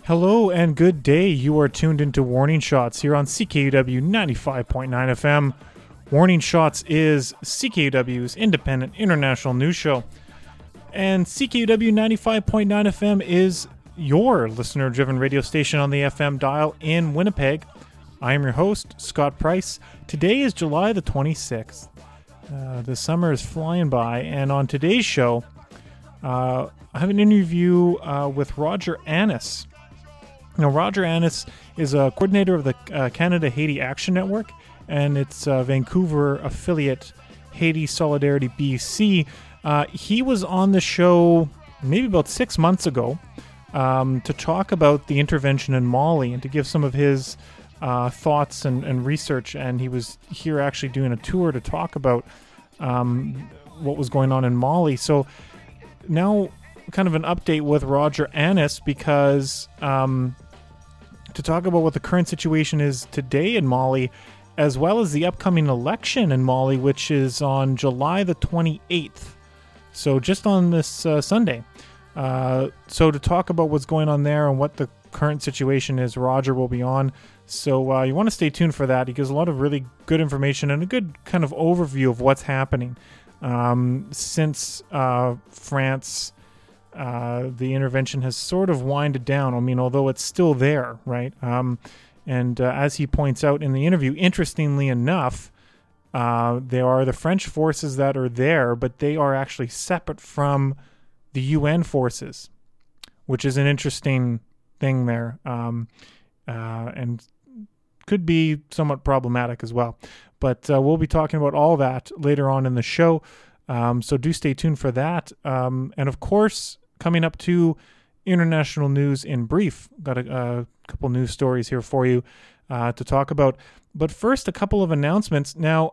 Hello and good day. You are tuned into Warning Shots here on CKUW 95.9 FM. Warning Shots is CKUW's independent international news show. And CKUW 95.9 FM is your listener-driven radio station on the FM dial in Winnipeg. I am your host, Scott Price. Today is July the 26th. The summer is flying by, and on today's show, I have an interview with Roger Annis. Now, Roger Annis is a coordinator of the Canada-Haiti Action Network and its Vancouver affiliate, Haiti Solidarity BC. He was on the show maybe about 6 months ago to talk about the intervention in Mali and to give some of his thoughts and research. And he was here actually doing a tour to talk about what was going on in Mali. So now kind of an update with Roger Annis because to talk about what the current situation is today in Mali, as well as the upcoming election in Mali, which is on July the 28th. So just on this Sunday. So to talk about what's going on there and what the current situation is, Roger will be on. So you want to stay tuned for that. He gives a lot of really good information and a good kind of overview of what's happening since France... the intervention has sort of winded down. I mean, although it's still there, right? And as he points out in the interview, interestingly enough, there are the French forces that are there, but they are actually separate from the UN forces, which is an interesting thing there, and could be somewhat problematic as well. But we'll be talking about all that later on in the show, so do stay tuned for that. And of course, coming up to international news in brief. Got a couple news stories here for you to talk about. But first, a couple of announcements. Now,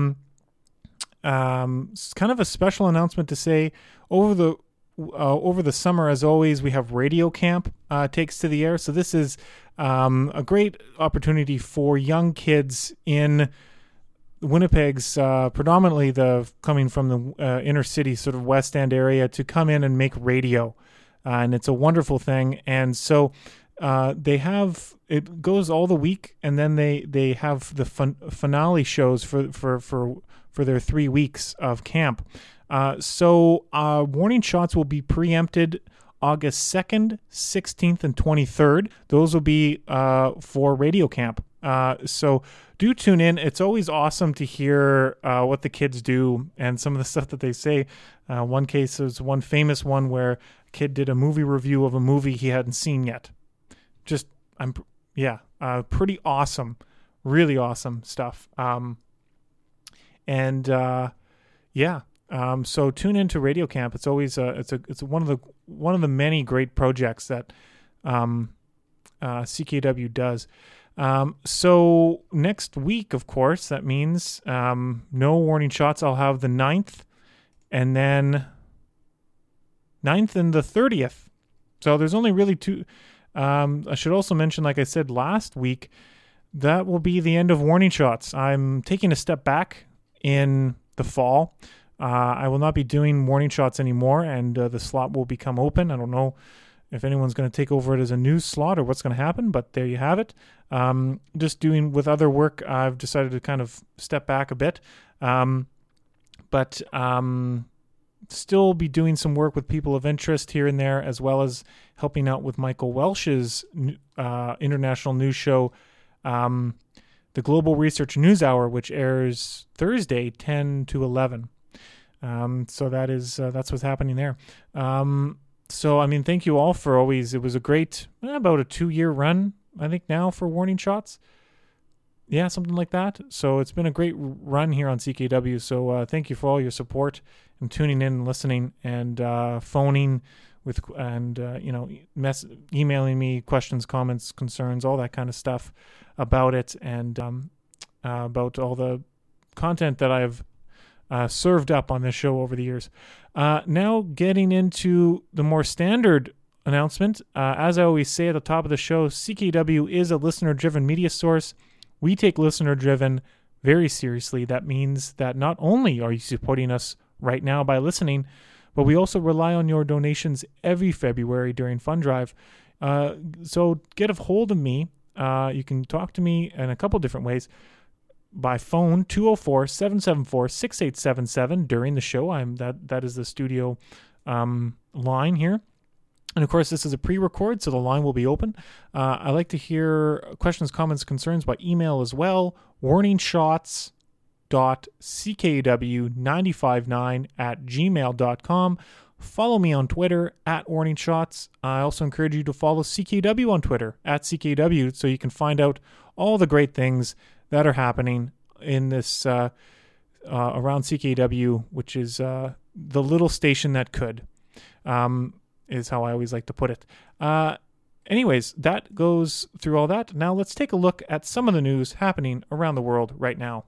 it's kind of a special announcement to say over the summer, as always, we have Radio Camp takes to the air. So this is a great opportunity for young kids in Winnipeg's predominantly coming from the inner city, sort of West End area, to come in and make radio, and it's a wonderful thing. And so it goes all the week, and then they have the finale shows for their 3 weeks of camp. So Warning Shots will be preempted August 2nd, 16th, and 23rd. Those will be for Radio Camp. So do tune in. It's always awesome to hear what the kids do and some of the stuff that they say. One case is one famous one where a kid did a movie review of a movie he hadn't seen yet. Pretty awesome, really awesome stuff. So tune into Radio Camp. It's always it's one of the many great projects that CKW does. So next week, of course, that means no Warning Shots. I'll have the 9th and then 9th and the 30th. So there's only really two. I should also mention, like I said last week, that will be the end of Warning Shots. I'm taking a step back in the fall. I will not be doing Warning Shots anymore, and the slot will become open. I don't know if anyone's going to take over it as a news slot or what's going to happen, but there you have it. Just doing with other work, I've decided to kind of step back a bit. But still be doing some work with people of interest here and there, as well as helping out with Michael Welsh's international news show, the Global Research News Hour, which airs Thursday, 10 to 11. So that's what's happening there. So, I mean, thank you all for always, it was a great, about a 2-year run, I think now for Warning Shots. Yeah, something like that. So it's been a great run here on CKW. So thank you for all your support and tuning in and listening and phoning with and emailing me questions, comments, concerns, all that kind of stuff about it, and about all the content that I've served up on this show over the years. Now getting into the more standard announcement. As I always say at the top of the show, CKW is a listener-driven media source. We take listener-driven very seriously. That means that not only are you supporting us right now by listening, but we also rely on your donations every February during Fund Drive. So get a hold of me. You can talk to me in a couple different ways. By phone, 204-774-6877 during the show. That is the studio line here. And of course, this is a pre-record, so the line will be open. I like to hear questions, comments, concerns by email as well. warningshots.ckw959@gmail.com. Follow me on Twitter @warningshots. I also encourage you to follow CKW on Twitter @CKW so you can find out all the great things that are happening in this around CKW, which is the little station that could. Is how I always like to put it. Anyways, that goes through all that. Now let's take a look at some of the news happening around the world right now.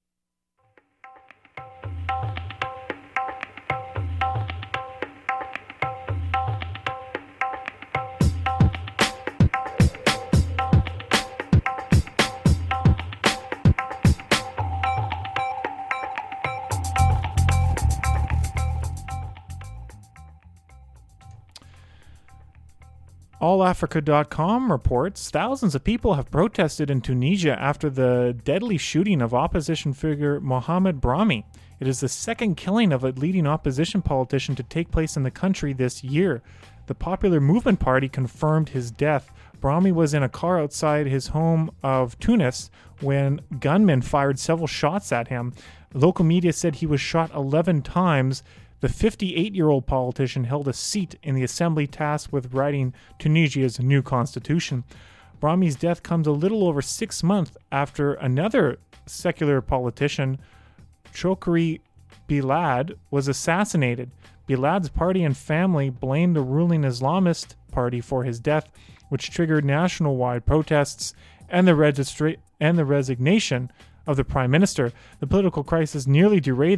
AllAfrica.com reports thousands of people have protested in Tunisia after the deadly shooting of opposition figure Mohamed Brahmi. It is the second killing of a leading opposition politician to take place in the country this year. The Popular Movement Party confirmed his death. Brahmi was in a car outside his home of Tunis when gunmen fired several shots at him. Local media said he was shot 11 times. The 58-year-old politician held a seat in the assembly tasked with writing Tunisia's new constitution. Brahmi's death comes a little over 6 months after another secular politician, Chokri Bilad, was assassinated. Bilad's party and family blamed the ruling Islamist party for his death, which triggered national-wide protests and the resignation of the prime minister. The political crisis nearly derailed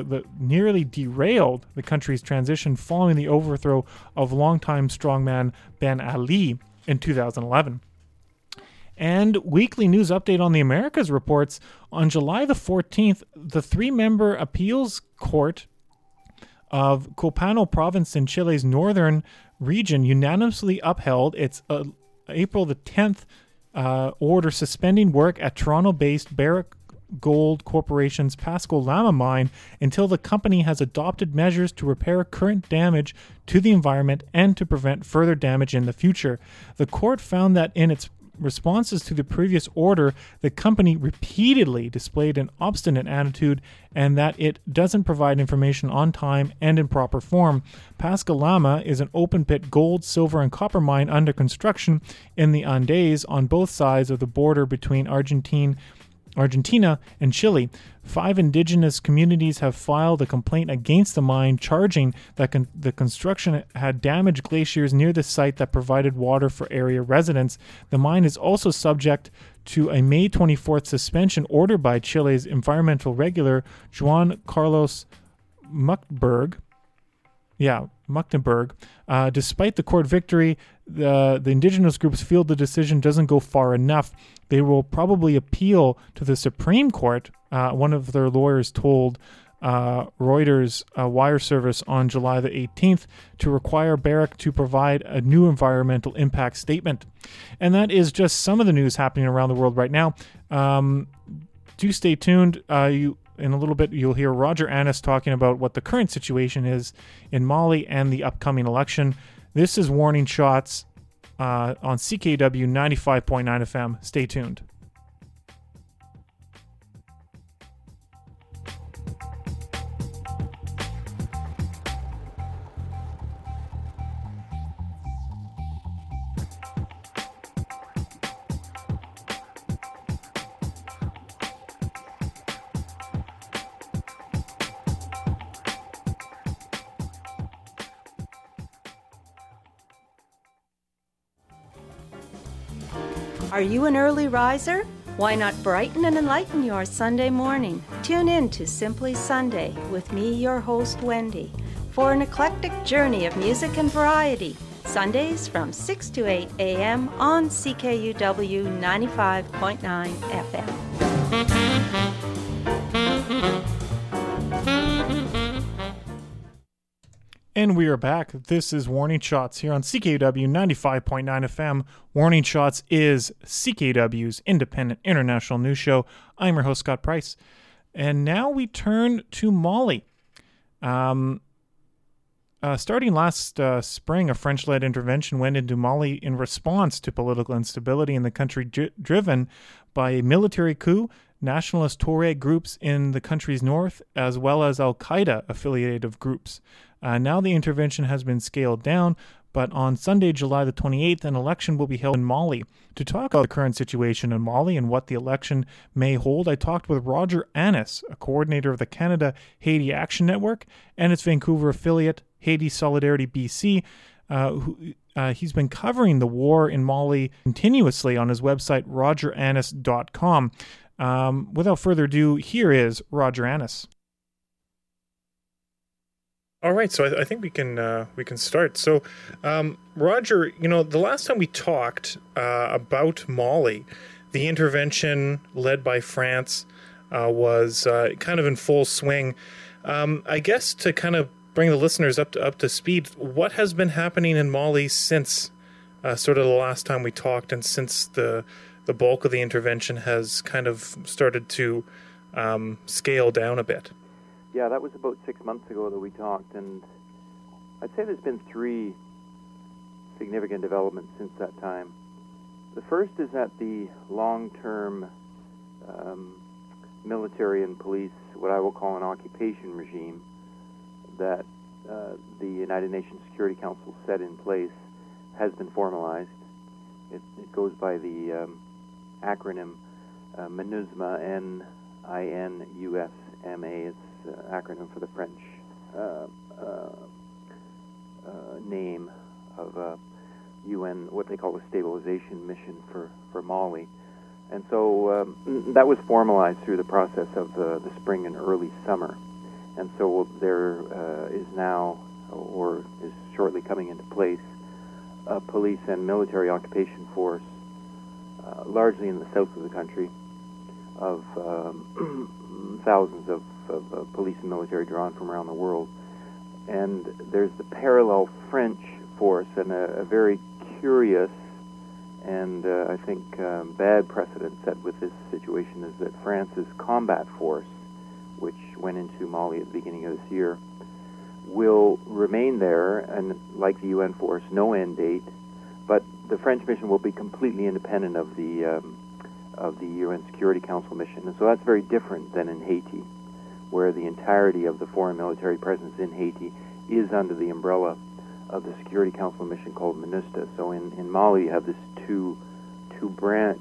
the country's transition following the overthrow of longtime strongman Ben Ali in 2011. And Weekly News Update on the Americas reports on July the 14th, the 3-member appeals court of Copano province in Chile's northern region unanimously upheld its April the 10th order suspending work at Toronto-based Barrick Gold Corporation's Pasco Lama mine until the company has adopted measures to repair current damage to the environment and to prevent further damage in the future. The court found that in its responses to the previous order, the company repeatedly displayed an obstinate attitude and that it doesn't provide information on time and in proper form. Pasco Lama is an open-pit gold, silver, and copper mine under construction in the Andes on both sides of the border between Argentina and Chile. 5 indigenous communities have filed a complaint against the mine, charging that the construction had damaged glaciers near the site that provided water for area residents. The mine is also subject to a May 24th suspension order by Chile's environmental regulator, Juan Carlos Mucktenberg. Despite the court victory, the indigenous groups feel the decision doesn't go far enough. They will probably appeal to the Supreme Court, one of their lawyers told Reuters wire service on July the 18th, to require Barrick to provide a new environmental impact statement. And that is just some of the news happening around the world right now. Do stay tuned. In a little bit, you'll hear Roger Annis talking about what the current situation is in Mali and the upcoming election. This is Warning Shots on CKW 95.9 FM. Stay tuned. Are you an early riser? Why not brighten and enlighten your Sunday morning? Tune in to Simply Sunday with me, your host, Wendy, for an eclectic journey of music and variety. Sundays from 6 to 8 a.m. on CKUW 95.9 FM. And we are back. This is Warning Shots here on CKUW 95.9 FM. Warning Shots is CKUW's independent international news show. I'm your host, Scott Price. And now we turn to Mali. Starting last spring, a French-led intervention went into Mali in response to political instability in the country driven by a military coup, nationalist Tuareg groups in the country's north, as well as Al-Qaeda-affiliated groups. Now the intervention has been scaled down, but on Sunday, July the 28th, an election will be held in Mali. To talk about the current situation in Mali and what the election may hold, I talked with Roger Annis, a coordinator of the Canada-Haiti Action Network and its Vancouver affiliate, Haiti Solidarity BC. He's been covering the war in Mali continuously on his website, rogerannis.com. Without further ado, here is Roger Annis. All right, so I think we can start. So, Roger, the last time we talked about Mali, the intervention led by France was kind of in full swing. I guess to kind of bring the listeners up to speed, what has been happening in Mali since sort of the last time we talked, and since the bulk of the intervention has kind of started to scale down a bit? Yeah, that was about 6 months ago that we talked, and I'd say there's been three significant developments since that time. The first is that the long-term military and police, what I will call an occupation regime, that the United Nations Security Council set in place has been formalized. It goes by the acronym MINUSMA, MINUSMA. It's acronym for the French name of UN, what they call the stabilization mission for Mali. And so that was formalized through the process of the spring and early summer. And so there is now, or is shortly coming into place, a police and military occupation force, largely in the south of the country, of thousands of police and military drawn from around the world. And there's the parallel French force, and a very curious and I think bad precedent set with this situation is that France's combat force, which went into Mali at the beginning of this year, will remain there, and like the UN force, no end date, but the French mission will be completely independent of the UN Security Council mission. And so that's very different than in Haiti, where the entirety of the foreign military presence in Haiti is under the umbrella of the Security Council mission called MINUSTA. So in Mali, you have this two-branch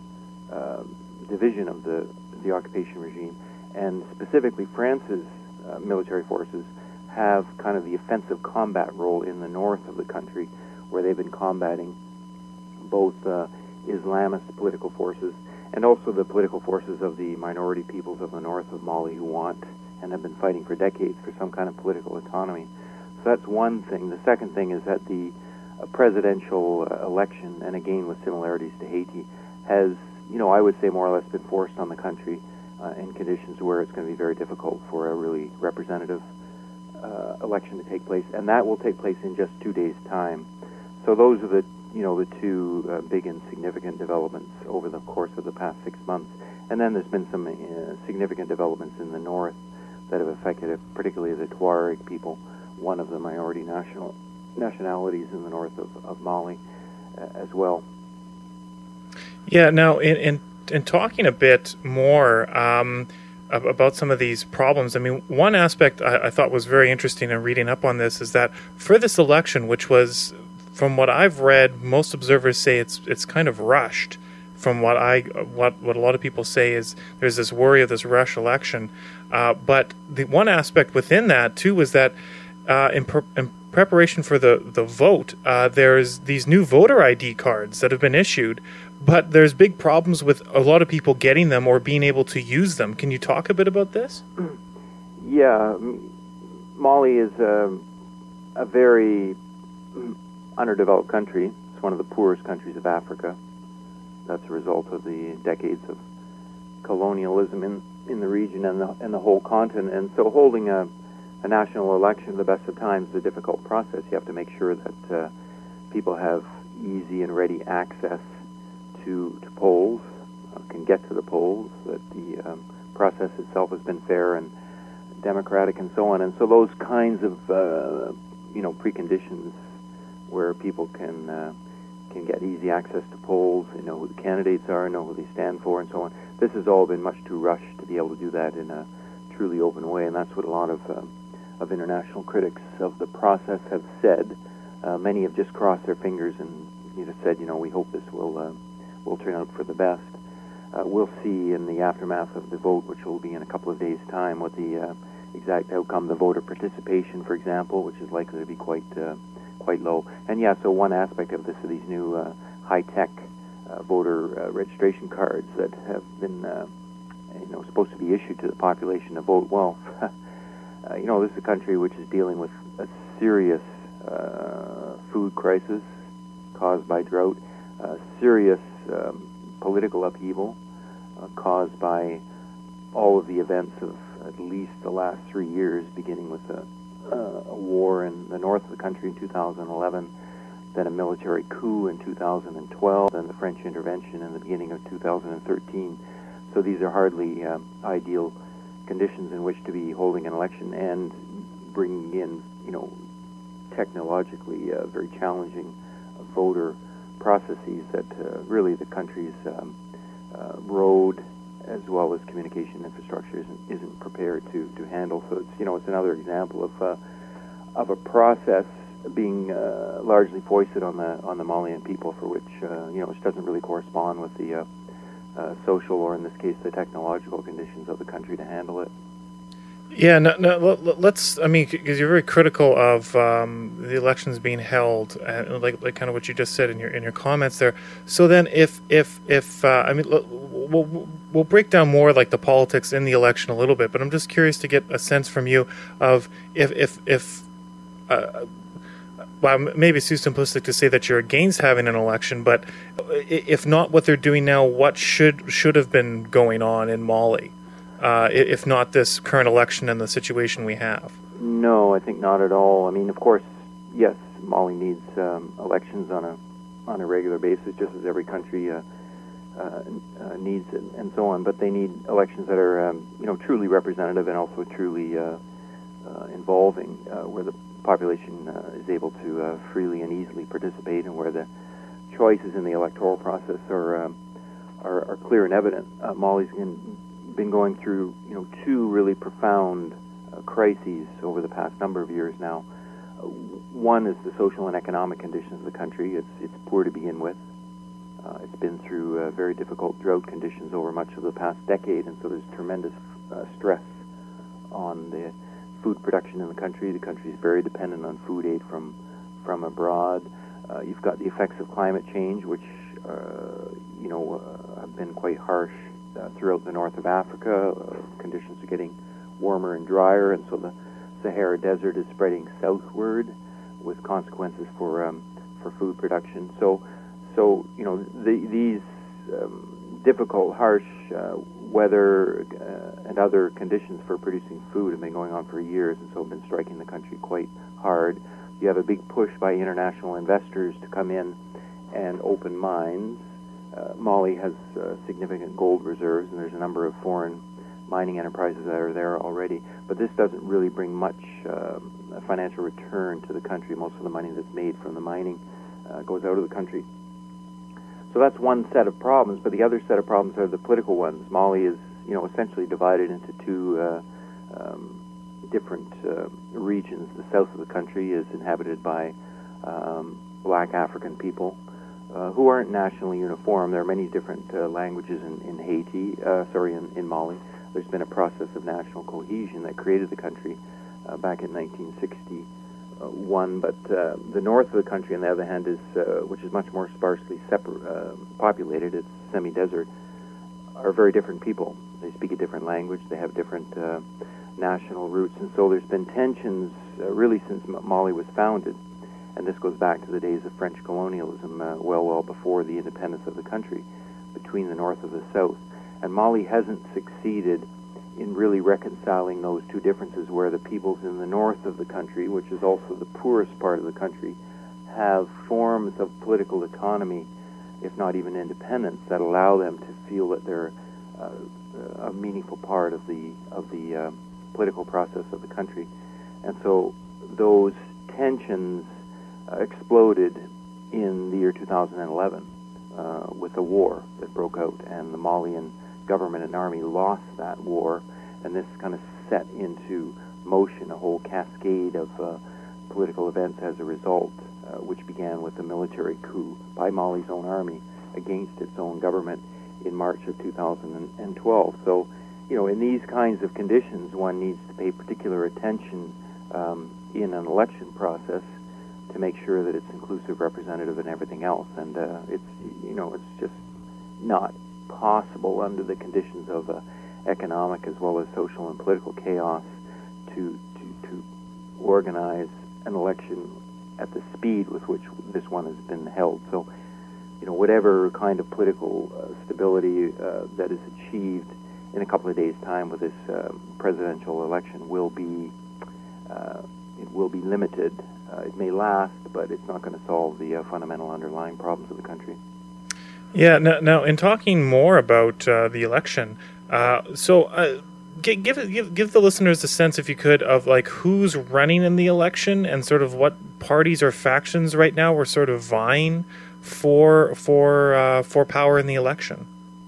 division of the occupation regime, and specifically France's military forces have kind of the offensive combat role in the north of the country, where they've been combating both Islamist political forces and also the political forces of the minority peoples of the north of Mali who want and have been fighting for decades for some kind of political autonomy. So that's one thing. The second thing is that the presidential election, and again with similarities to Haiti, has, I would say more or less been forced on the country in conditions where it's going to be very difficult for a really representative election to take place, and that will take place in just 2 days' time. So those are the two big and significant developments over the course of the past 6 months. And then there's been some significant developments in the north that have affected particularly the Tuareg people, one of the minority nationalities in the north of Mali as well. Yeah, now in talking a bit more about some of these problems, I mean, one aspect I thought was very interesting in reading up on this is that for this election, which was, from what I've read, most observers say it's kind of rushed. From what a lot of people say is there's this worry of this rush election, but the one aspect within that too was that in preparation for the vote, there's these new voter ID cards that have been issued, but there's big problems with a lot of people getting them or being able to use them. Can you talk a bit about this? Yeah, Mali is a very underdeveloped country. It's one of the poorest countries of Africa. That's a result of the decades of colonialism in the region and the whole continent. And so holding a a national election, at the best of times, is a difficult process. You have to make sure that people have easy and ready access to polls, can get to the polls, that the process itself has been fair and democratic, and so on. And so those kinds of preconditions where people can get easy access to polls, know who the candidates are, know who they stand for, and so on. This has all been much too rushed to be able to do that in a truly open way, and that's what a lot of international critics of the process have said. Many have just crossed their fingers and said, we hope this will turn out for the best. We'll see in the aftermath of the vote, which will be in a couple of days' time, what the exact outcome, the voter participation, for example, which is likely to be quite low. And so one aspect of this are these new high-tech voter registration cards that have been supposed to be issued to the population to vote. Well, this is a country which is dealing with a serious food crisis caused by drought, serious political upheaval caused by all of the events of at least the last 3 years, beginning with a war in the north of the country in 2011, then a military coup in 2012, then the French intervention in the beginning of 2013. So these are hardly ideal conditions in which to be holding an election and bringing in, technologically very challenging voter processes that really the country's road as well as communication infrastructure isn't prepared to handle. So it's another example of a process being largely foisted on the Malian people, for which which doesn't really correspond with the social, or in this case the technological conditions of the country to handle it. Yeah, let's. Because you're very critical of the elections being held, like kind of what you just said in your comments there. So then, we'll break down more like the politics in the election a little bit. But I'm just curious to get a sense from you of if well, maybe it's too simplistic to say that you're against having an election, but if not what they're doing now, what should have been going on in Mali? If not this current election and the situation we have? No, I think not at all. Of course, yes, Mali needs elections on a regular basis, just as every country needs it, and so on. But they need elections that are, truly representative and also truly involving, where the population is able to freely and easily participate, and where the choices in the electoral process are clear and evident. Mali's been going through, two really profound crises over the past number of years now. One is the social and economic conditions of the country. It's poor to begin with. It's been through very difficult drought conditions over much of the past decade, and so there's tremendous stress on the food production in the country. The country is very dependent on food aid from abroad. You've got the effects of climate change, which have been quite harsh throughout the north of Africa. Conditions are getting warmer and drier, and so the Sahara Desert is spreading southward, with consequences for food production. So these difficult, harsh weather and other conditions for producing food have been going on for years, and so have been striking the country quite hard. You have a big push by international investors to come in and open mines. Mali has significant gold reserves, and there's a number of foreign mining enterprises that are there already. But this doesn't really bring much financial return to the country. Most of the money that's made from the mining goes out of the country. So that's one set of problems, but the other set of problems are the political ones. Mali is, essentially divided into two different regions. The south of the country is inhabited by black African people who aren't nationally uniform. There are many different languages in Mali. There's been a process of national cohesion that created the country back in 1961. But the north of the country, on the other hand, which is much more sparsely populated. It's semi-desert. Are very different people. They speak a different language. They have different national roots, and so there's been tensions really since Mali was founded. And this goes back to the days of French colonialism, well before the independence of the country, between the north and the south. And Mali hasn't succeeded in really reconciling those two differences, where the peoples in the north of the country, which is also the poorest part of the country, have forms of political autonomy, if not even independence, that allow them to feel that they're a meaningful part of the political process of the country. And so those tensions exploded in the year 2011 with a war that broke out, and the Malian government and army lost that war, and this kind of set into motion a whole cascade of political events as a result, which began with the military coup by Mali's own army against its own government in March of 2012. So, in these kinds of conditions, one needs to pay particular attention in an election process to make sure that it's inclusive, representative, and everything else. And it's just not possible under the conditions of economic as well as social and political chaos to organize an election at the speed with which this one has been held. So, whatever kind of political stability that is achieved in a couple of days' time with this presidential election will be limited. It may last, but it's not going to solve the fundamental underlying problems of the country. Yeah. Now, in talking more about the election, give the listeners a sense, if you could, of like who's running in the election and sort of what parties or factions right now are sort of vying for power in the election.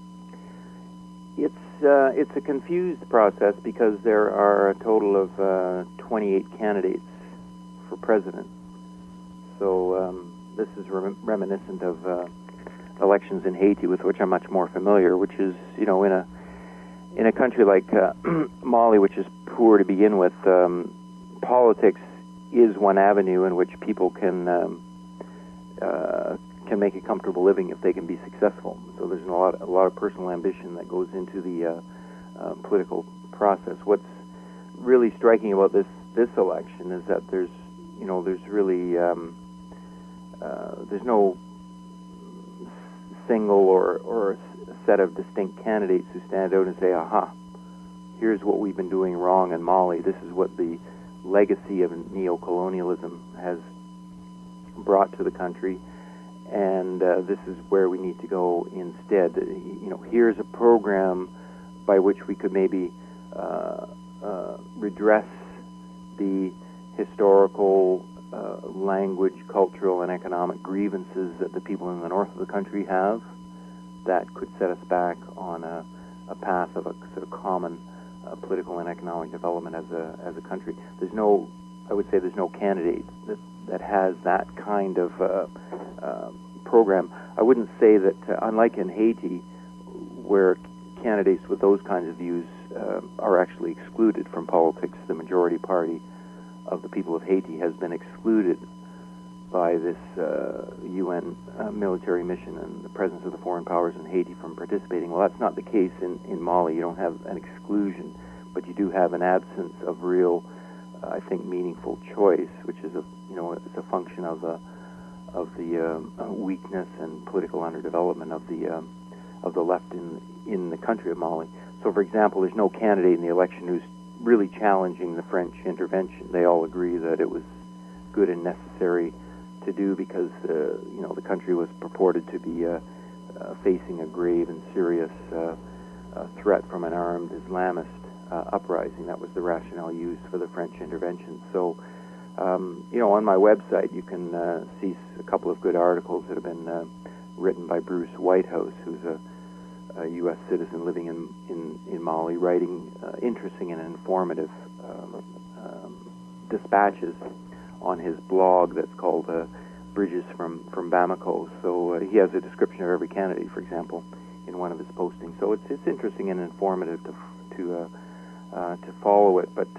It's a confused process because there are a total of 28 candidates for president. So this is reminiscent of elections in Haiti, with which I'm much more familiar, which is, in a country like Mali, which is poor to begin with, politics is one avenue in which people can make a comfortable living if they can be successful. So there's a lot of personal ambition that goes into the political process. What's really striking about this election is that there's really there's no single or a set of distinct candidates who stand out and say, aha, here's what we've been doing wrong in Mali. This is what the legacy of neocolonialism has brought to the country, and this is where we need to go instead. Here's a program by which we could maybe redress the historical, language, cultural, and economic grievances that the people in the north of the country have, that could set us back on a path of a sort of common political and economic development as a country. There's no candidate that has that kind of program. I wouldn't say that, unlike in Haiti, where candidates with those kinds of views are actually excluded from politics, the majority party of the people of Haiti has been excluded by this UN military mission and the presence of the foreign powers in Haiti from participating. Well, that's not the case in Mali. You don't have an exclusion, but you do have an absence of real, I think, meaningful choice, which is it's a function of the weakness and political underdevelopment of the left in the country of Mali. So, for example, there's no candidate in the election who's really challenging the French intervention. They all agree that it was good and necessary to do because the country was purported to be facing a grave and serious threat from an armed Islamist uprising. That was the rationale used for the French intervention. So, on my website you can see a couple of good articles that have been written by Bruce Whitehouse, who's a U.S. citizen living in Mali, writing interesting and informative dispatches on his blog that's called Bridges from Bamako. So he has a description of every candidate, for example, in one of his postings. So it's interesting and informative to follow it. But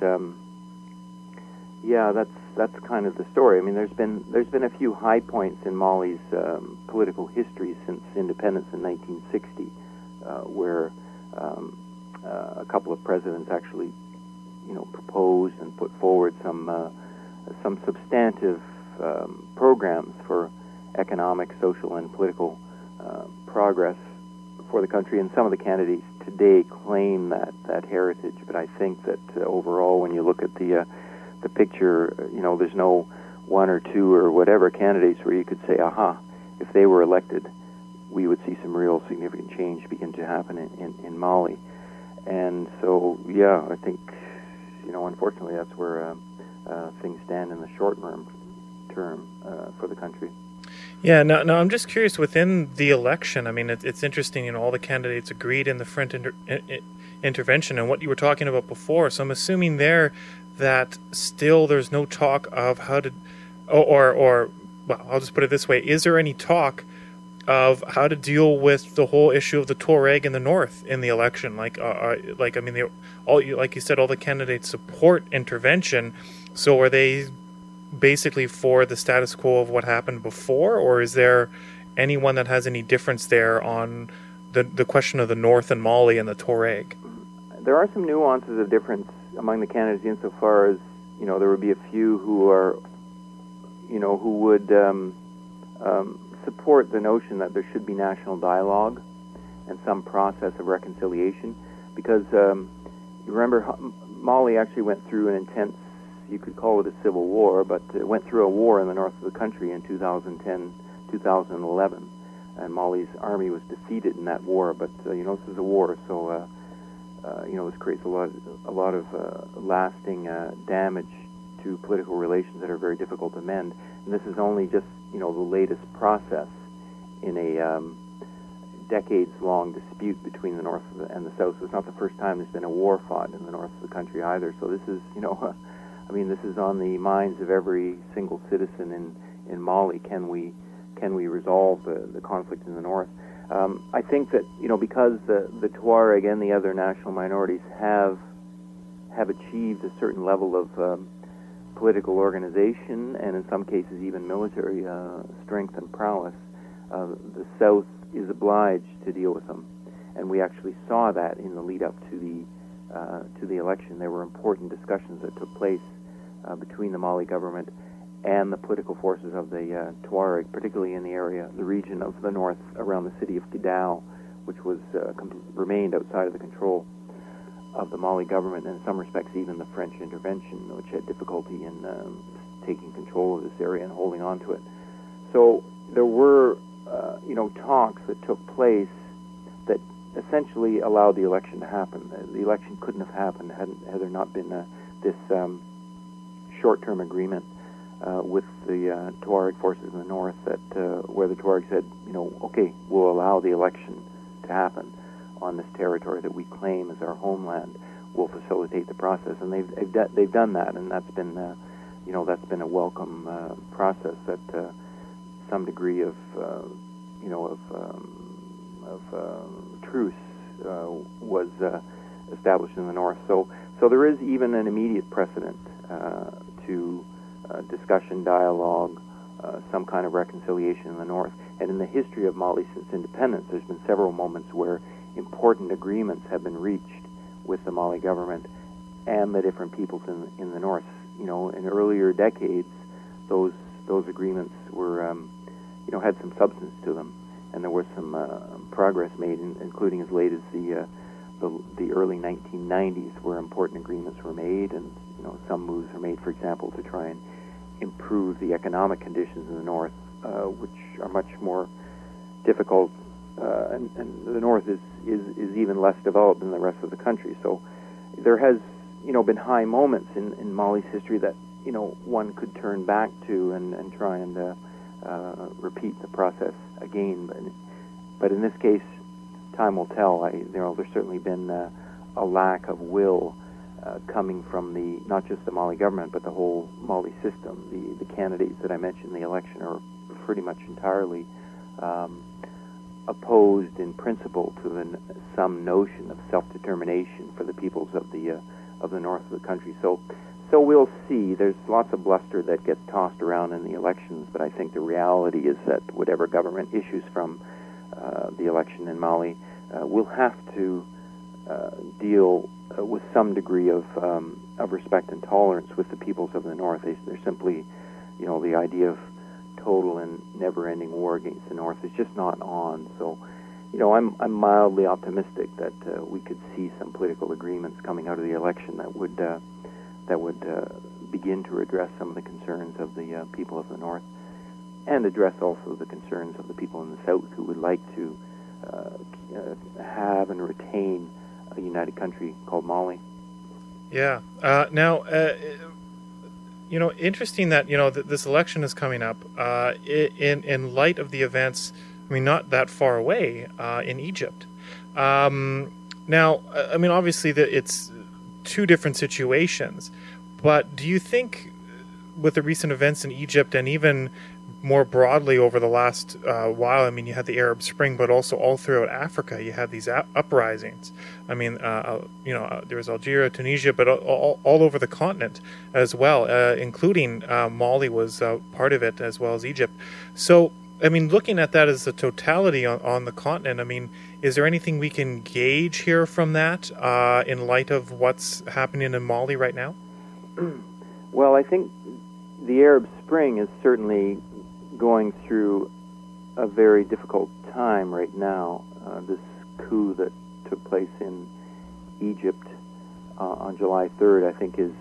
that's kind of the story. I mean, there's been a few high points in Mali's political history since independence in 1960. Where a couple of presidents actually, proposed and put forward some substantive programs for economic, social, and political progress for the country, and some of the candidates today claim that heritage. But I think that overall, when you look at the picture, there's no one or two or whatever candidates where you could say, aha, if they were elected, we would see some real significant change begin to happen in Mali. And so, yeah, I think, unfortunately, that's where things stand in the short term for the country. Yeah, no, I'm just curious, within the election, I mean, it's interesting, all the candidates agreed in the front intervention and what you were talking about before, so I'm assuming there that still there's no talk of how to, or well, I'll just put it this way, is there any talk of how to deal with the whole issue of the Tuareg in the north in the election? Like you said, all the candidates support intervention, so are they basically for the status quo of what happened before, or is there anyone that has any difference there on the question of the North and Mali and the Tuareg? There are some nuances of difference among the candidates insofar as, there would be a few who are, who would support the notion that there should be national dialogue and some process of reconciliation, because you remember Mali actually went through an intense, you could call it a civil war, but it went through a war in the north of the country in 2010, 2011, and Mali's army was defeated in that war. But this is a war, so this creates a lot of lasting damage to political relations that are very difficult to mend. And this is only just the latest process in a decades-long dispute between the North and the South. So it's not the first time there's been a war fought in the north of the country either. So this is, this is on the minds of every single citizen in Mali. Can we resolve the conflict in the north? I think that because the Tuareg and the other national minorities have achieved a certain level of political organization and in some cases even military strength and prowess, the South is obliged to deal with them, and we actually saw that in the lead up to the election. There were important discussions that took place between the Mali government and the political forces of the Tuareg, particularly in the region of the north around the city of Kidal, which was remained outside of the control of the Mali government, and in some respects even the French intervention, which had difficulty in taking control of this area and holding on to it. So there were, talks that took place that essentially allowed the election to happen. The election couldn't have happened had there not been this short-term agreement with the Tuareg forces in the north, that where the Tuareg said, okay, we'll allow the election to happen on this territory that we claim as our homeland. We'll facilitate the process, and they've done that, and that's been a welcome process. That some degree of truce was established in the north. So there is even an immediate precedent to discussion, dialogue, some kind of reconciliation in the north. And in the history of Mali since independence, there's been several moments where important agreements have been reached with the Mali government and the different peoples in the north. In earlier decades, those agreements were, had some substance to them, and there was some progress made, including as late as the early 1990s, where important agreements were made, and some moves were made, for example, to try and improve the economic conditions in the north, which are much more difficult, and the north is even less developed than the rest of the country. So there has been high moments in Mali's history that one could turn back to and try and repeat the process again. But in this case, time will tell. There's certainly been a lack of will coming from not just the Mali government, but the whole Mali system. The candidates that I mentioned in the election are pretty much entirely opposed in principle to some notion of self-determination for the peoples of the north of the country. So we'll see. There's lots of bluster that gets tossed around in the elections, but I think the reality is that whatever government issues from the election in Mali will have to deal with some degree of respect and tolerance with the peoples of the north. They're simply, the idea of total and never-ending war against the north is just not on. So I'm mildly optimistic that we could see some political agreements coming out of the election that would begin to address some of the concerns of the people of the North, and address also the concerns of the people in the South who would like to have and retain a united country called Mali. Yeah. Now, interesting that this election is coming up in light of the events. I mean, not that far away in Egypt. Now, I mean, obviously, it's two different situations. But do you think, with the recent events in Egypt, and even more broadly over the last while, I mean, you had the Arab Spring, but also all throughout Africa, you had these uprisings. I mean, there was Algeria, Tunisia, but all over the continent as well, including Mali was part of it, as well as Egypt. So, I mean, looking at that as the totality on the continent, I mean, is there anything we can gauge here from that in light of what's happening in Mali right now? Well, I think the Arab Spring is certainly going through a very difficult time right now. This coup that took place in Egypt on July 3rd, I think, is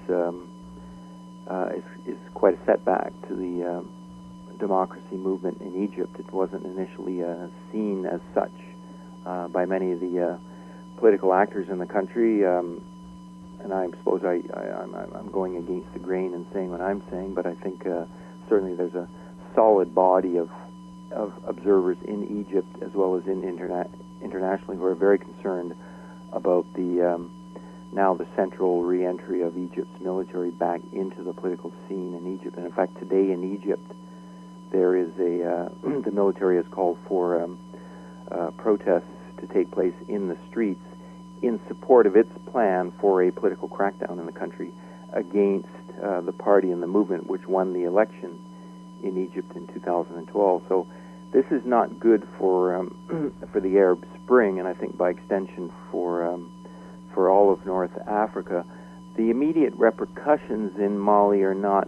quite a setback to the democracy movement in Egypt. It wasn't initially seen as such by many of the political actors in the country, and I suppose I'm going against the grain in saying what I'm saying, but I think certainly there's a solid body of observers in Egypt as well as in internationally who are very concerned about the now the central re-entry of Egypt's military back into the political scene in Egypt. And in fact, today in Egypt, there is the military has called for protests to take place in the streets in support of its plan for a political crackdown in the country against the party and the movement which won the election in Egypt in 2012. So this is not good for the Arab Spring, and I think by extension for all of North Africa. The immediate repercussions in Mali are not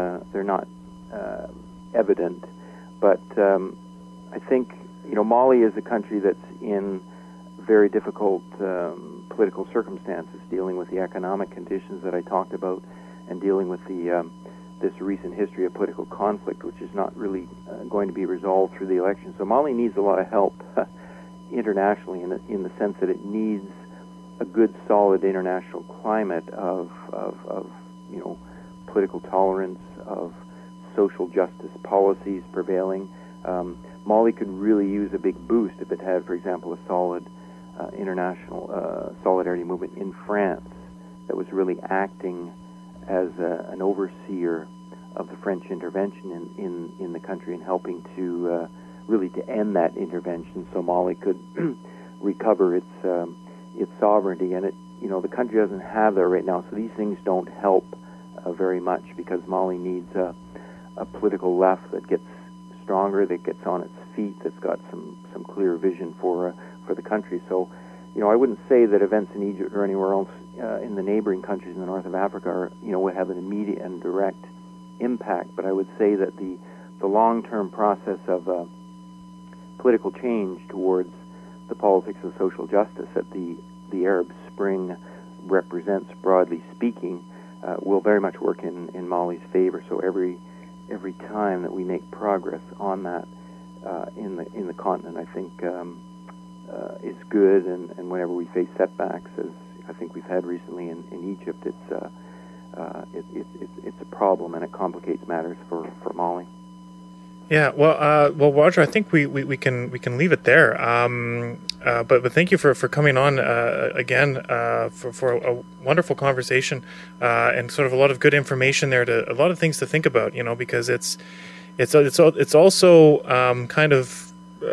evident, but I think Mali is a country that's in very difficult political circumstances, dealing with the economic conditions that I talked about, and dealing with this recent history of political conflict, which is not really going to be resolved through the election. So Mali needs a lot of help internationally, in the sense that it needs a good, solid international climate of political tolerance, of social justice policies prevailing. Mali could really use a big boost if it had, for example, a solid international solidarity movement in France that was really acting as an overseer of the French intervention in the country, and helping to really to end that intervention, so Mali could recover its sovereignty. And the country doesn't have that right now, so these things don't help very much, because Mali needs a political left that gets stronger, that gets on its feet, that's got some clear vision for the country. So, I wouldn't say that events in Egypt or anywhere else in the neighboring countries in the north of Africa would have an immediate and direct impact, but I would say that the long-term process of political change towards the politics of social justice that the Arab Spring represents, broadly speaking, will very much work in Mali's favor. So every time that we make progress on that in the continent, I think is good, and whenever we face setbacks, as I think we've had recently in Egypt, it's a problem, and it complicates matters for Mali. Yeah, well, Roger, I think we can leave it there. But thank you for coming on again for a wonderful conversation and sort of a lot of good information there, a lot of things to think about. Because it's also kind of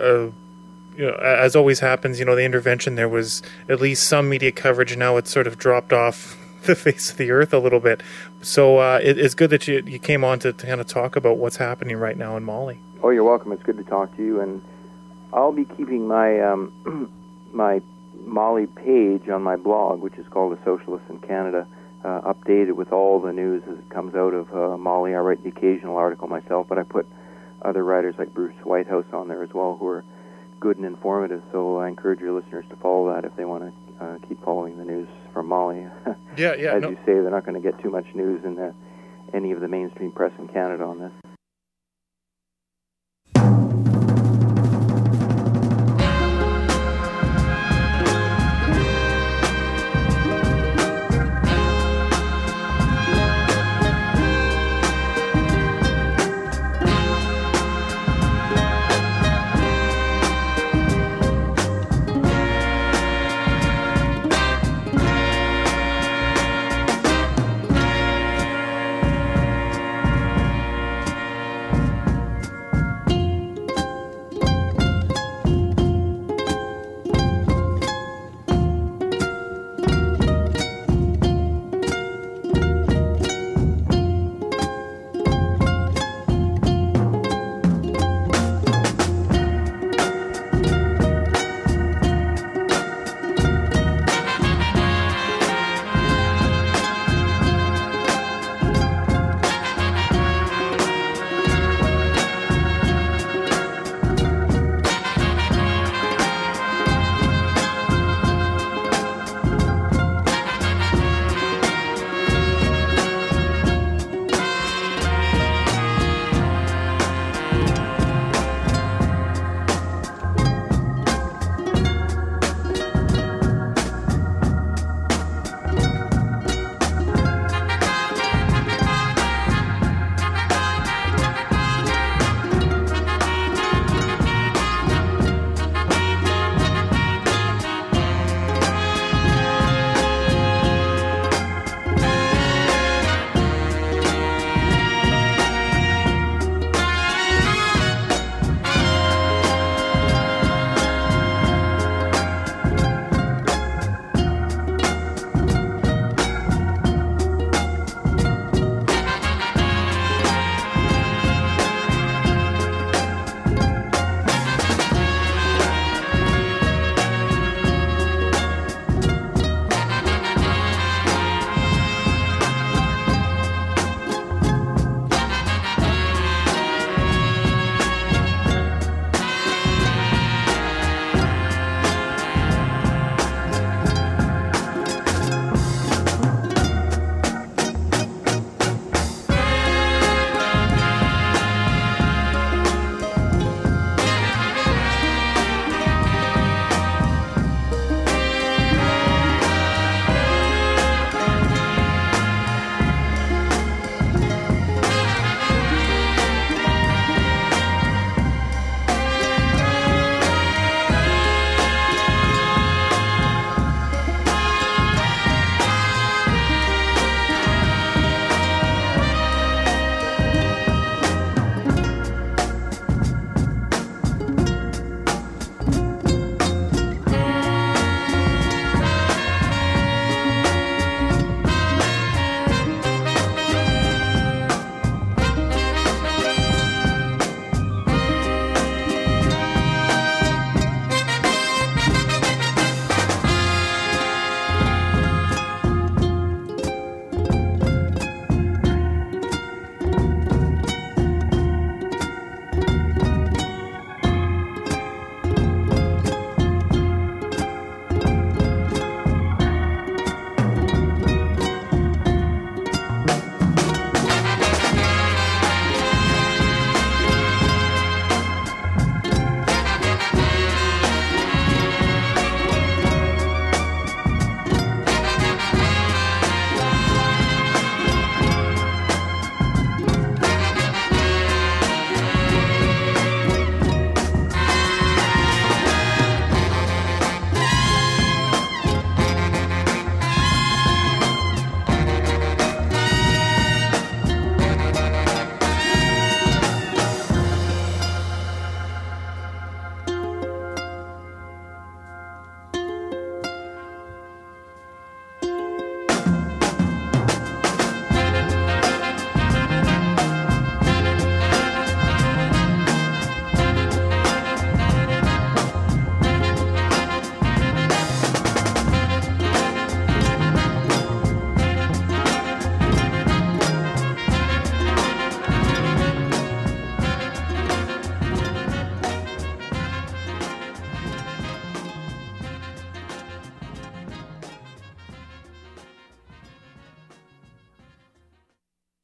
as always happens. The intervention, there was at least some media coverage. Now it's sort of dropped off the face of the earth a little bit. So it's good that you came on to kind of talk about what's happening right now in Mali. Oh, you're welcome. It's good to talk to you, and I'll be keeping my my Mali page on my blog, which is called The Socialists in Canada, updated with all the news as it comes out of Mali. I write the occasional article myself, but I put other writers like Bruce Whitehouse on there as well, who are good and informative. So I encourage your listeners to follow that if they want to keep following the news from Mali. Yeah. As you say, they're not going to get too much news in any of the mainstream press in Canada on this.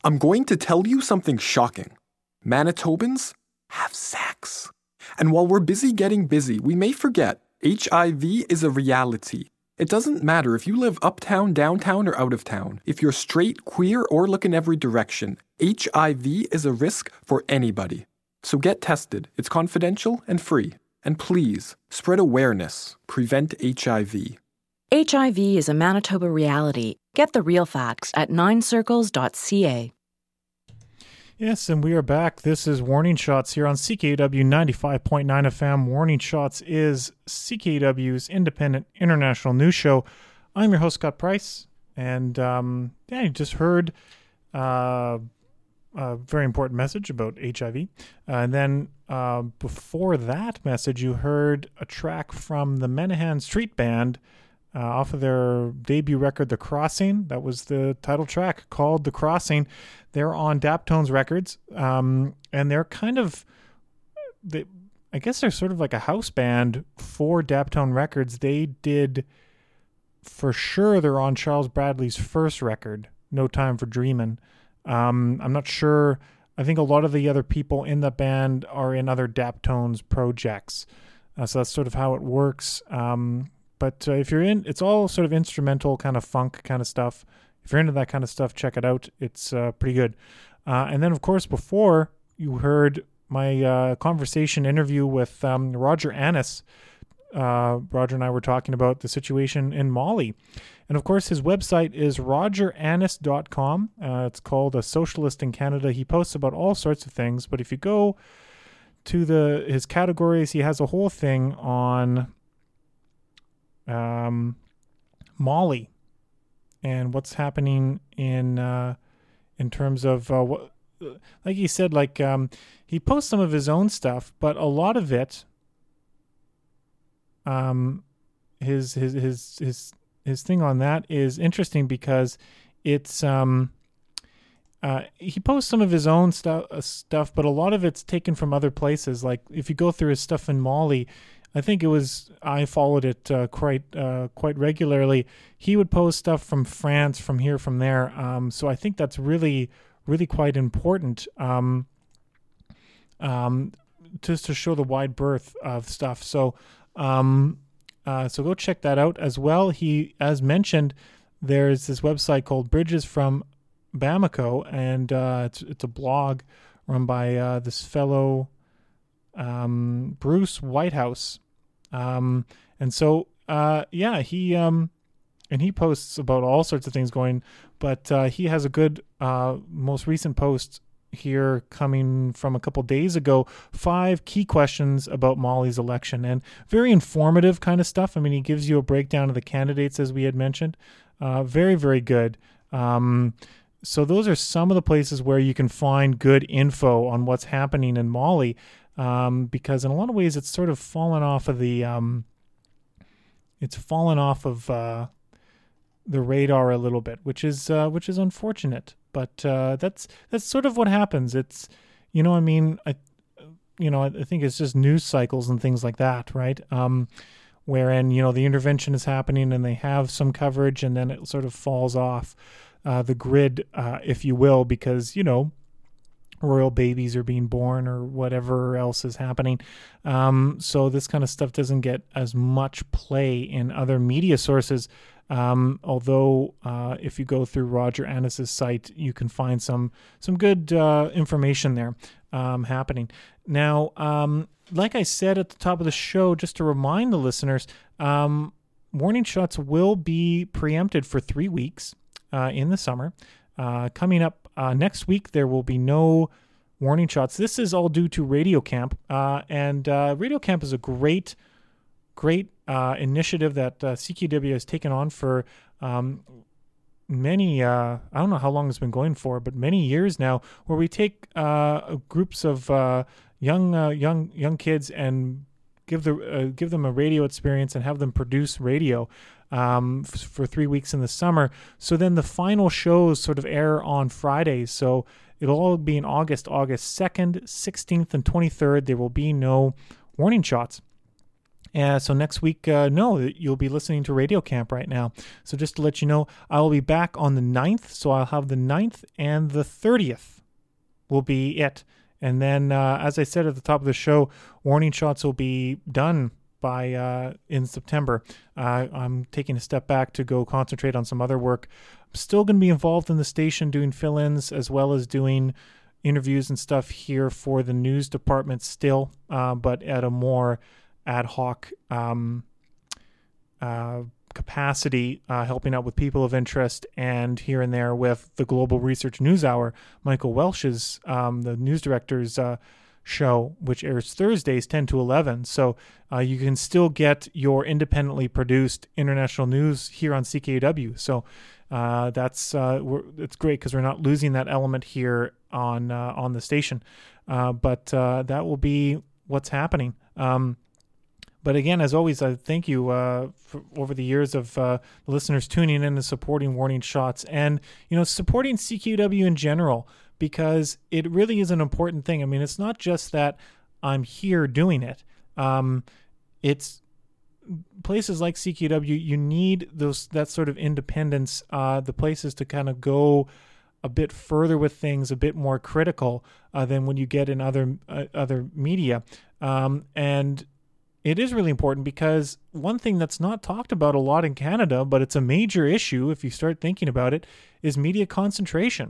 I'm going to tell you something shocking. Manitobans have sex. And while we're busy getting busy, we may forget HIV is a reality. It doesn't matter if you live uptown, downtown, or out of town. If you're straight, queer, or look in every direction, HIV is a risk for anybody. So get tested. It's confidential and free. And please, spread awareness. Prevent HIV. HIV is a Manitoba reality. Get the real facts at 9circles.ca. Yes, and we are back. This is Warning Shots here on CKUW 95.9 FM. Warning Shots is CKUW's independent international news show. I'm your host, Scott Price, and you just heard a very important message about HIV. And then before that message, you heard a track from the Menahan Street Band off of their debut record, The Crossing. That was the title track, called The Crossing. They're on Daptones Records, and they're kind of, I guess they're sort of like a house band for Daptone Records. They did, for sure, they're on Charles Bradley's first record, No Time for Dreamin'. I'm not sure. I think a lot of the other people in the band are in other Daptones projects. So that's sort of how it works. But if you're in, it's all sort of instrumental kind of funk kind of stuff. If you're into that kind of stuff, check it out. It's pretty good. And then, of course, before you heard my conversation interview with Roger Annis. Roger and I were talking about the situation in Mali. And, of course, his website is rogerannis.com. It's called A Socialist in Canada. He posts about all sorts of things. But if you go to his categories, he has a whole thing on Mali and what's happening in terms of what, like he said, like he posts some of his own stuff, but a lot of it, his thing on that is interesting because it's he posts some of his own stuff, but a lot of it's taken from other places. Like if you go through his stuff in Mali, I followed it quite regularly. He would post stuff from France, from here, from there. So I think that's really, really quite important just to show the wide berth of stuff. So so go check that out as well. He, as mentioned, there's this website called Bridges from Bamako, and it's a blog run by this fellow Bruce Whitehouse. And so, he posts about all sorts of things going, but he has a good, most recent post here coming from a couple days ago, 5 key questions about Mali's election, and very informative kind of stuff. I mean, he gives you a breakdown of the candidates, as we had mentioned. Very, very good. So those are some of the places where you can find good info on what's happening in Mali. Because in a lot of ways it's sort of fallen off of the radar a little bit, which is unfortunate. But that's sort of what happens. It's, I think it's just news cycles and things like that, right? Wherein the intervention is happening and they have some coverage, and then it sort of falls off the grid, if you will, because royal babies are being born or whatever else is happening. So this kind of stuff doesn't get as much play in other media sources. Although if you go through Roger Annis's site, you can find some good information there happening. Now, like I said at the top of the show, just to remind the listeners, Warning Shots will be preempted for 3 weeks in the summer. Coming up next week, there will be no Warning Shots. This is all due to Radio Camp, and Radio Camp is a great initiative that CKUW has taken on for many, I don't know how long it's been going for, but many years now, where we take groups of young kids and give them a radio experience and have them produce radio for 3 weeks in the summer. So then the final shows sort of air on Fridays. So it'll all be in August 2nd, 16th, and 23rd. There will be no Warning Shots. So next week, no, you'll be listening to Radio Camp right now. So just to let you know, I will be back on the 9th. So I'll have the 9th and the 30th will be it. And then, as I said at the top of the show, Warning Shots will be done by in September. I'm taking a step back to go concentrate on some other work. I'm still going to be involved in the station doing fill-ins as well as doing interviews and stuff here for the news department still, but at a more ad hoc capacity, helping out with people of interest and here and there with the Global Research News Hour, Michael Welsh's, the news director's show, which airs Thursdays 10 to 11. So you can still get your independently produced international news here on CKUW. So it's great because we're not losing that element here on the station. But that will be what's happening. But again, as always, I thank you for over the years of the listeners tuning in and supporting Warning Shots and, supporting CKUW in general, because it really is an important thing. I mean, it's not just that I'm here doing it. It's places like CKUW, you need that sort of independence, the places to kind of go a bit further with things, a bit more critical than when you get in other media. And it is really important because one thing that's not talked about a lot in Canada, but it's a major issue if you start thinking about it, is media concentration.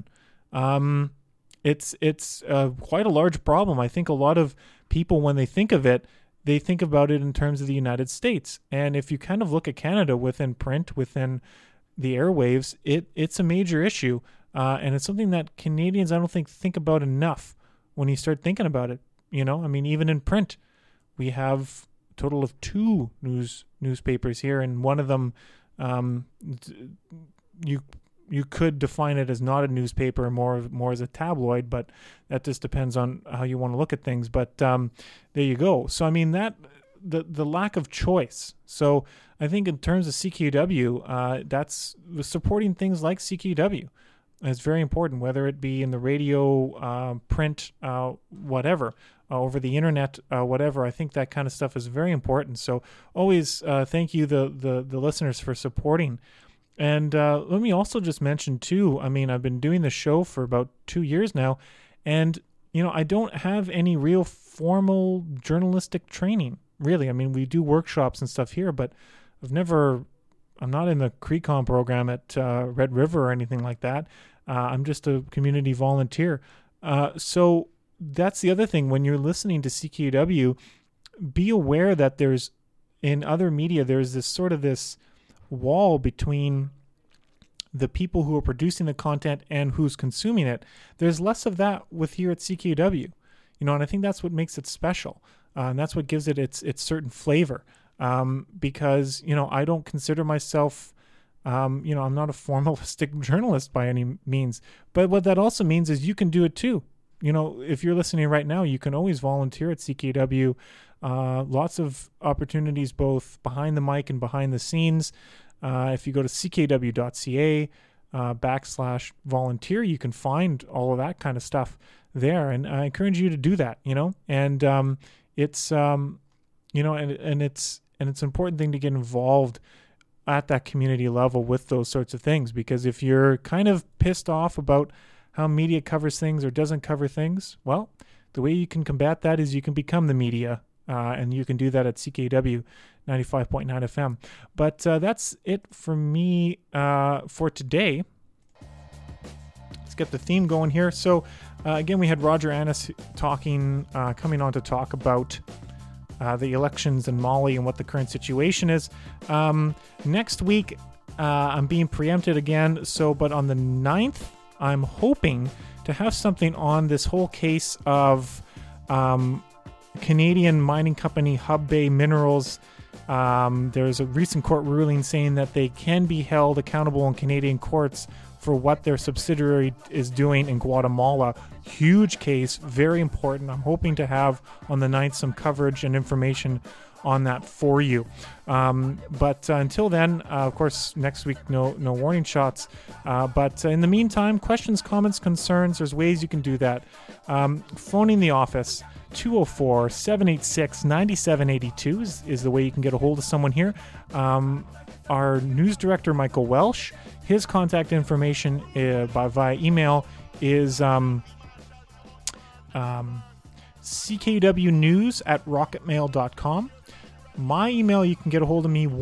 It's quite a large problem. I think a lot of people, when they think of it, they think about it in terms of the United States. And if you kind of look at Canada within print, within the airwaves, it's a major issue. And it's something that Canadians, I don't think about enough when you start thinking about it. I mean, even in print, we have total of 2 newspapers here, and one of them you could define it as not a newspaper, more as a tabloid, but that just depends on how you want to look at things. But there you go. So I mean, that the lack of choice. So I think in terms of CKUW, that's supporting things like CKUW. It's very important, whether it be in the radio, print, whatever, over the internet, whatever. I think that kind of stuff is very important. So always thank you, the listeners, for supporting. And let me also just mention, too, I mean, I've been doing the show for about 2 years now, and, I don't have any real formal journalistic training, really. I mean, we do workshops and stuff here, but I'm not in the CRECOM program at Red River or anything like that. I'm just a community volunteer. So that's the other thing. When you're listening to CKUW, be aware that in other media, there's this wall between the people who are producing the content and who's consuming it. There's less of that with here at CKUW, and I think that's what makes it special. And that's what gives it its certain flavor. Because, I don't consider myself, I'm not a formalistic journalist by any means, but what that also means is you can do it too. If you're listening right now, you can always volunteer at CKUW. Lots of opportunities, both behind the mic and behind the scenes. If you go to ckw.ca /volunteer, you can find all of that kind of stuff there. And I encourage you to do that, and it's, and it's an important thing to get involved at that community level with those sorts of things, because if you're kind of pissed off about how media covers things or doesn't cover things, well, the way you can combat that is you can become the media, and you can do that at CKUW 95.9 FM. But that's it for me for today. Let's get the theme going here. So again, we had Roger Annis coming on to talk about the elections in Mali and what the current situation is. Next week, I'm being preempted again. But on the 9th, I'm hoping to have something on this whole case of Canadian mining company Hudbay Minerals. There's a recent court ruling saying that they can be held accountable in Canadian courts for what their subsidiary is doing in Guatemala. Huge case, very important. I'm hoping to have on the 9th some coverage and information on that for you. But until then, of course, next week, no warning shots. But in the meantime, questions, comments, concerns, there's ways you can do that. Phoning the office, 204-786-9782 is the way you can get a hold of someone here. Our news director, Michael Welsh, his contact information via email is ckwnews@rocketmail.com. My email, you can get a hold of me,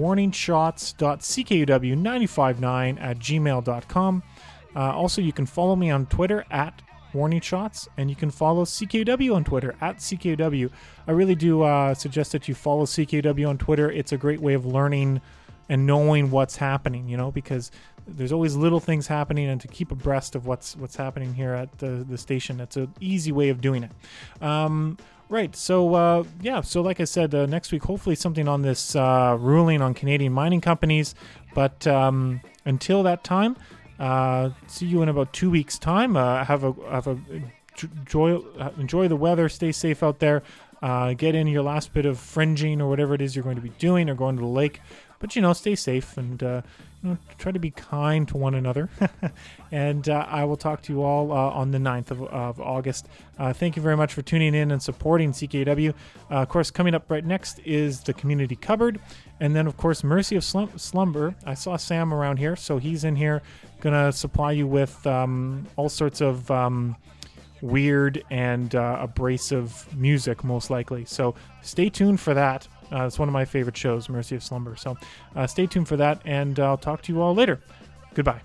warningshots.ckw959@gmail.com. Also, you can follow me on Twitter at Warning Shots, and you can follow CKW on Twitter at CKW. I really do suggest that you follow CKW on Twitter. It's a great way of learning and knowing what's happening, because there's always little things happening, and to keep abreast of what's happening here at the station, that's an easy way of doing it. Right, so so like I said, next week, hopefully something on this ruling on Canadian mining companies, but until that time, see you in about 2 weeks' time. Enjoy the weather, stay safe out there, get in your last bit of fringing or whatever it is you're going to be doing, or going to the lake, but stay safe, and try to be kind to one another. And I will talk to you all on the 9th of August. Thank you very much for tuning in and supporting CKW. Of course, coming up right next is the Community Cupboard. And then, of course, Mercy of Slumber. I saw Sam around here, so he's in here going to supply you with all sorts of weird and abrasive music, most likely. So stay tuned for that. It's one of my favorite shows, Mercy of Slumber. So stay tuned for that, and I'll talk to you all later. Goodbye.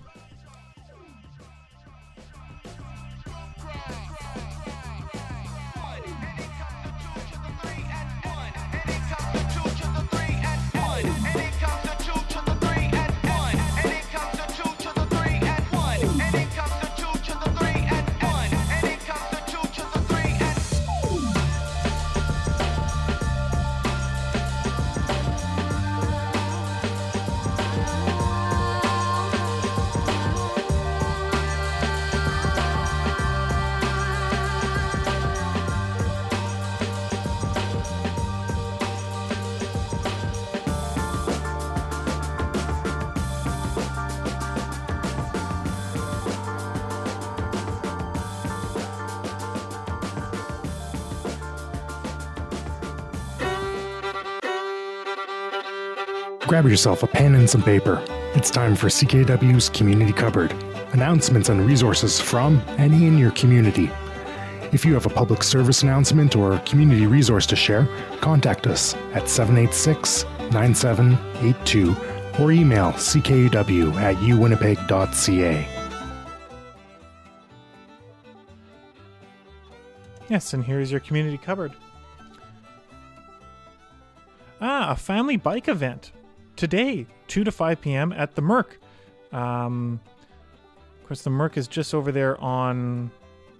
Grab yourself a pen and some paper. It's time for CKW's Community Cupboard. Announcements and resources from and in your community. If you have a public service announcement or community resource to share, contact us at 786-9782 or email ckuw@uwinnipeg.ca. Yes, and here's your Community Cupboard. A family bike event. Today, 2 to 5 p.m. at the Merc. Of course, the Merc is just over there on...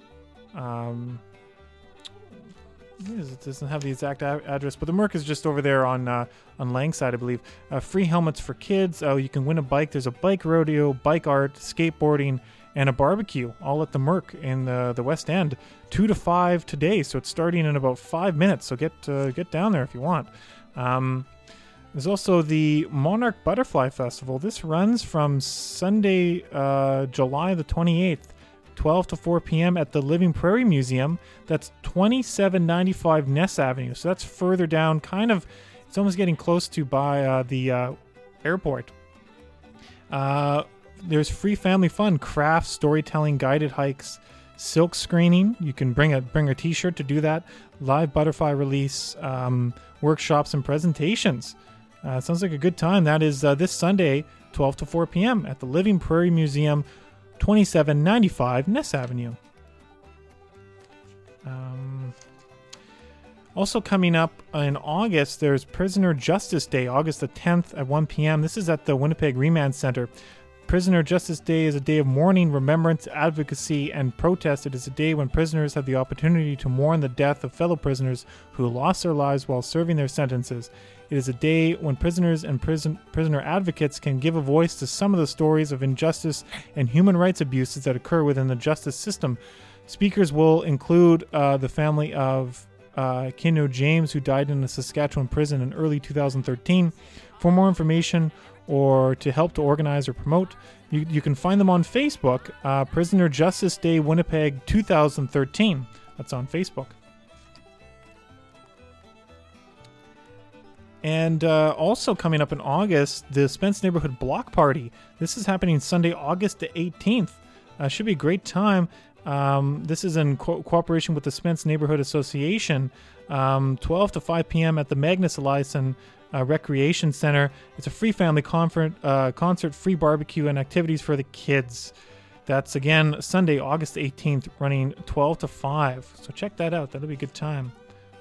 it doesn't have the exact address, but the Merc is just over there on Langside, I believe. Free helmets for kids. You can win a bike. There's a bike rodeo, bike art, skateboarding, and a barbecue, all at the Merc in the West End. 2 to 5 today, so it's starting in about 5 minutes. So get down there if you want. There's also the Monarch Butterfly Festival. This runs from Sunday, July the 28th, 12 to 4 p.m. at the Living Prairie Museum. That's 2795 Ness Avenue. So that's further down, it's almost getting close to by the airport. There's free family fun, crafts, storytelling, guided hikes, silk screening. You can bring a t-shirt to do that. Live butterfly release, workshops, and presentations. Sounds like a good time. That is this Sunday, 12 to 4 p.m. at the Living Prairie Museum, 2795 Ness Avenue. Also coming up in August, there's Prisoner Justice Day, August the 10th at 1 p.m. This is at the Winnipeg Remand Center. Prisoner Justice Day is a day of mourning, remembrance, advocacy, and protest. It is a day when prisoners have the opportunity to mourn the death of fellow prisoners who lost their lives while serving their sentences. It is a day when prisoners and prisoner advocates can give a voice to some of the stories of injustice and human rights abuses that occur within the justice system. Speakers will include the family of Kino James, who died in a Saskatchewan prison in early 2013. For more information or to help to organize or promote, you can find them on Facebook, Prisoner Justice Day Winnipeg 2013. That's on Facebook. And also coming up in August, the Spence Neighborhood Block Party. This is happening Sunday, August the 18th. Should be a great time. This is in cooperation with the Spence Neighborhood Association. 12 to 5 p.m. at the Magnus Eliasson Recreation Center. It's a free family concert, free barbecue, and activities for the kids. That's, again, Sunday, August 18th, running 12 to 5. So check that out. That'll be a good time.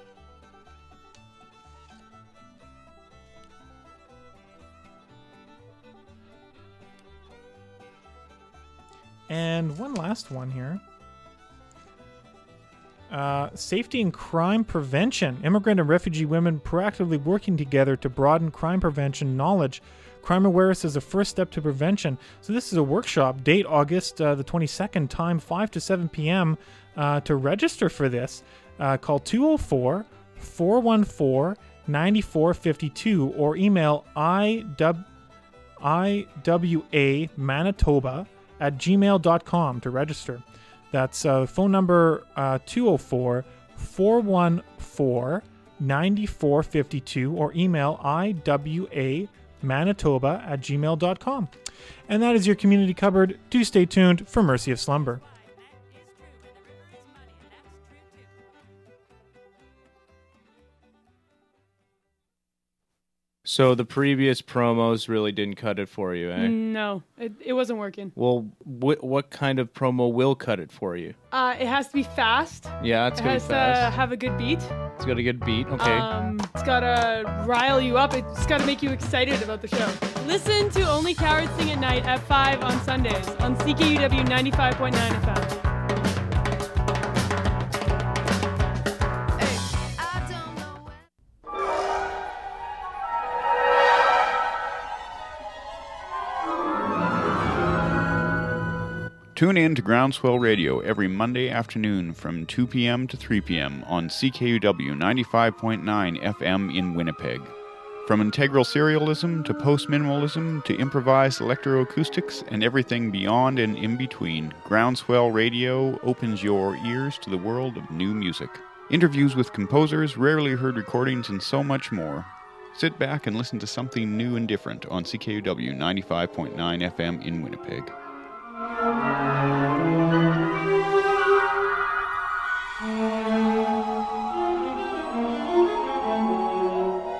And one last one here. Safety and crime prevention. Immigrant and refugee women proactively working together to broaden crime prevention knowledge. Crime awareness is the first step to prevention. So this is a workshop. Date August the 22nd. Time 5 to 7 p.m. To register for this, call 204-414-9452 or email iwamanitoba@gmail.com to register. That's phone number 204-414-9452 or email iwamanitoba@gmail.com. And that is your community cupboard. Do stay tuned for Mercy of Slumber. So the previous promos really didn't cut it for you, eh? No, it wasn't working. Well, what kind of promo will cut it for you? It has to be fast. Yeah, it's going to be fast. It has to have a good beat. It's got a good beat, okay. It's got to rile you up. It's got to make you excited about the show. Listen to Only Cowards Sing at Night at 5 on Sundays on CKUW 95.9 FM. Tune in to Groundswell Radio every Monday afternoon from 2 p.m. to 3 p.m. on CKUW 95.9 FM in Winnipeg. From integral serialism to post-minimalism to improvised electroacoustics and everything beyond and in between, Groundswell Radio opens your ears to the world of new music. Interviews with composers, rarely heard recordings, and so much more. Sit back and listen to something new and different on CKUW 95.9 FM in Winnipeg.